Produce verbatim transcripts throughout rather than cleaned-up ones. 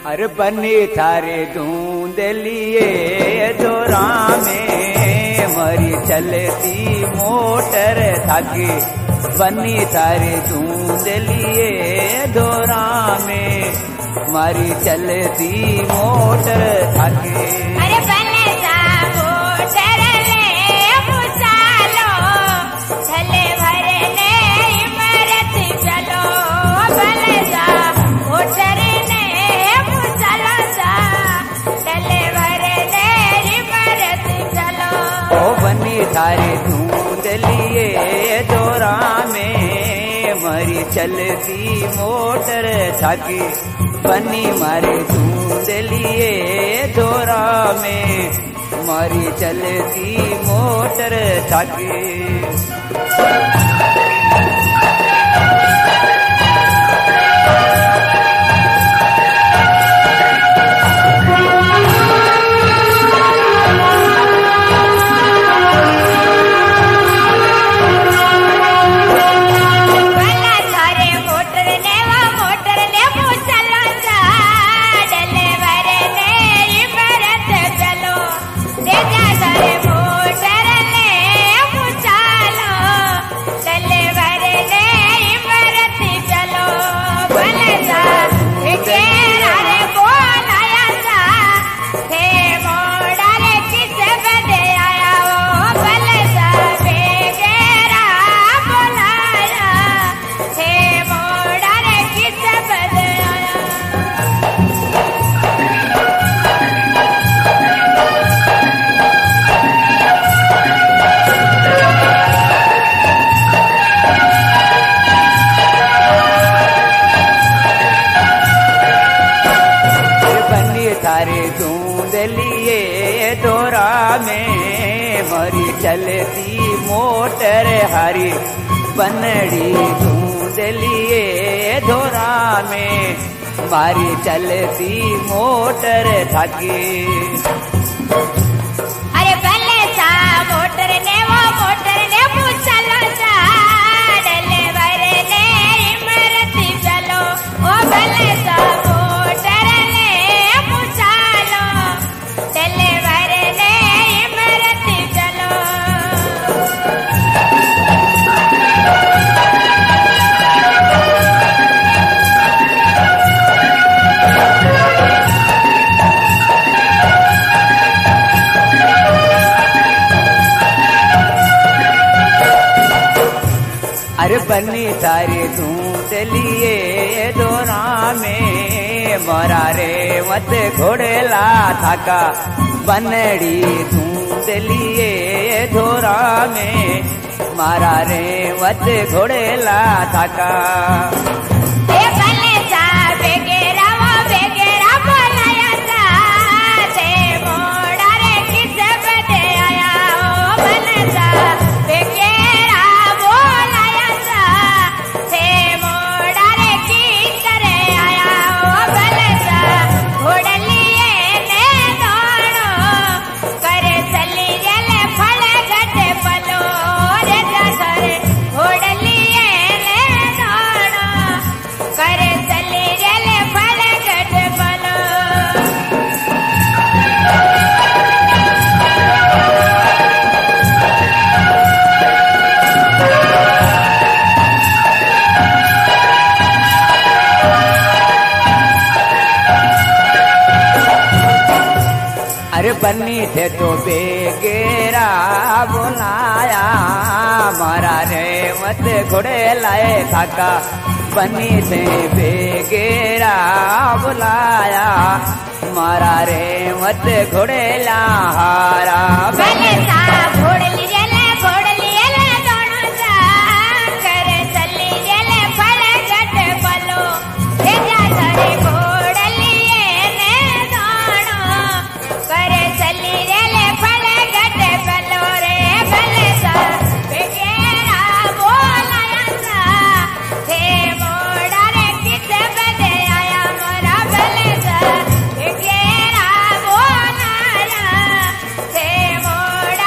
अरे बनी थारे धूंधलिए जोरा में मरी चलती मोटर थाकी बनी थारे धूंधलिए जोरा में मरी चलती मोटर थाकी। अरे बने सा मोटर ले पुचालो चले भरने इमरत चलो बने सा मोटर थारे धूंधलिए जोरा में मरी चलती मोटर थाकी बनी मारे धूंधलिए जोरा में मरी चलती मोटर थाकी। थारे धूंधलिए जोरा में मरी चलती मोटर हरी बनड़ी धूंधलिए जोरा में मारी चलती मोटर थाकी। अरे भले सा मोटर ने वो मोटर ने पूछलो सा डले भरने इमरत चलो ओ भले सा अरे बनी थारे धूंधलिए जोरा में मोरा रे मत घोड़ेला थाका बनड़ी धूंधलिए जोरा में मारा रे मत घोड़ेला थाका। अरे बनी थे तो बेगेरा बुलाया मारा रे मत घोड़े लाए थाका बनी थे बेगेरा बुलाया मारा रे मत घोड़े ला हारा। भले सा घोड़ लिए ले घोड़ लिए ले दोनों सा कर चली ले फल गट बलो रे जा करे घोड़ लिए ले दोनों कर चली ले फल गट बलो रे भले सा बेगेरा बोलाया सा थे मोड़ा रे किस बदे आया मोरा भले सा बेगेरा बोलाया थे मोड़ा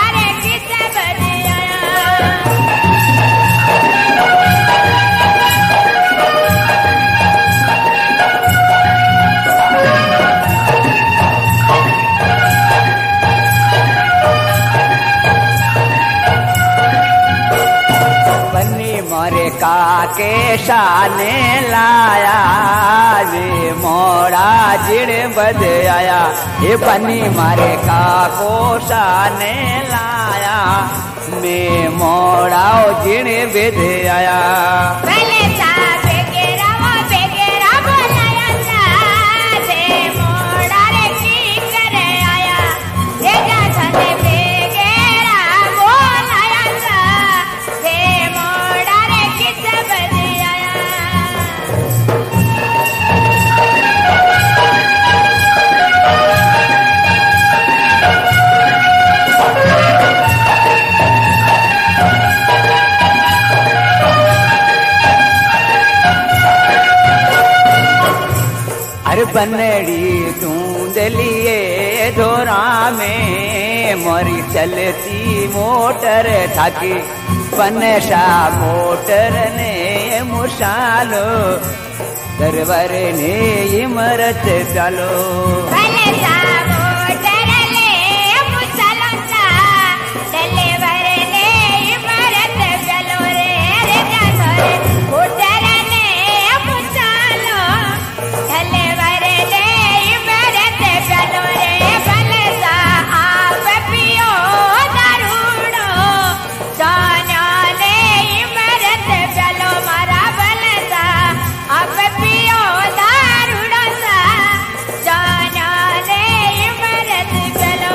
के शाने लाया रे मोड़ा जिण बद आया ये बनी मारे का को शाने लाया मैं मोड़ा जिण बद आया भले सा बेगेरा वो बेगेरा बोलाया सा दे मोड़ा रे की करे आया दे जा धने बेगेरा बोलाया सा दे मोड़ा रे किस बदे आया अरे बनड़ी धुंधलिए धोरा में मोरी चलती मोटर थाकी पनशा मोटर ने मुशालो दरबार ने इमरत चलो भले सा मोटर ले मुसलो सा दरबार ने इमरत चलो रे रे जा धरे मोटर ने मुसलो दरबार ने इमरत चलो रे भले सा आप पियो दारूड़ो जाना ने इमरत चलो मारा भले सा आप पियो दारूड़ो सा जाना ने इमरत चलो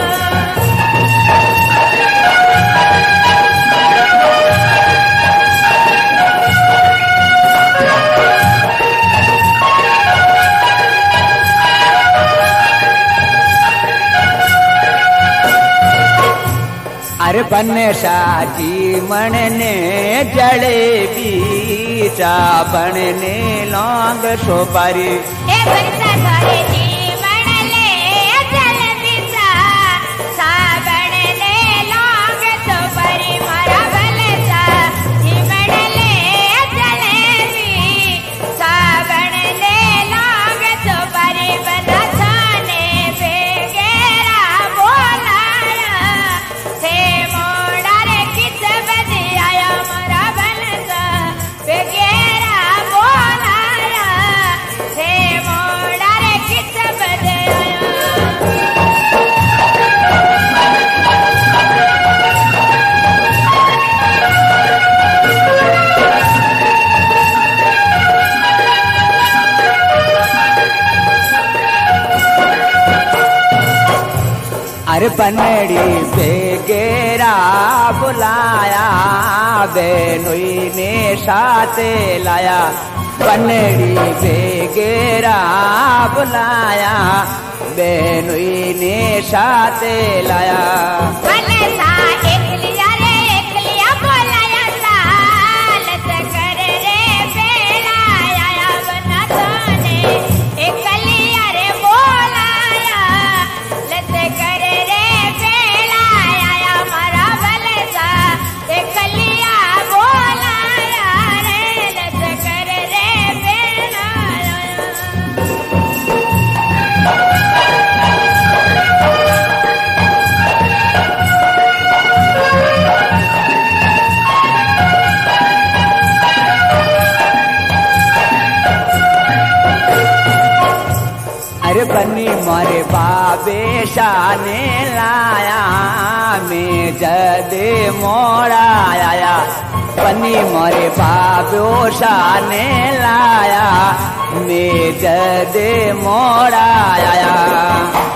अरे बनशा जीमण ने जलेबी चापण ने लौंग सोपारी ए बरसा घरे जीवन ले जलेबी सा साबण ले लौंग सुपारी मारा भले सा जीवन ले जलेबी साबण ले लौंग सुपारी बदा थाने बेगेरा बोलाया थे मोड़ा रे किस बदे आया मारा भले सा बेगेरा बोलाया थे मोड़ा रे किस बदे आया अरे बनड़ी बेगेरा बुलाया बेनुई ने साथे लाया बनड़ी बेगेरा बुलाया बेनुई ने साथे लाया भले सा एक लिया रे एक लिया बोलाया सा लत कर रे बेलाया बना थाने एक लिया रे बोलाया लत कर रे बेलाया मारा भले सा एक लिया बोलाया रे लत कर रे बेलाया अरे बनी मारे बाबे शाने लाया मैं जदे मोड़ा आया बनी मारे बाबो शाने लाया मैं जदे मोड़ा आया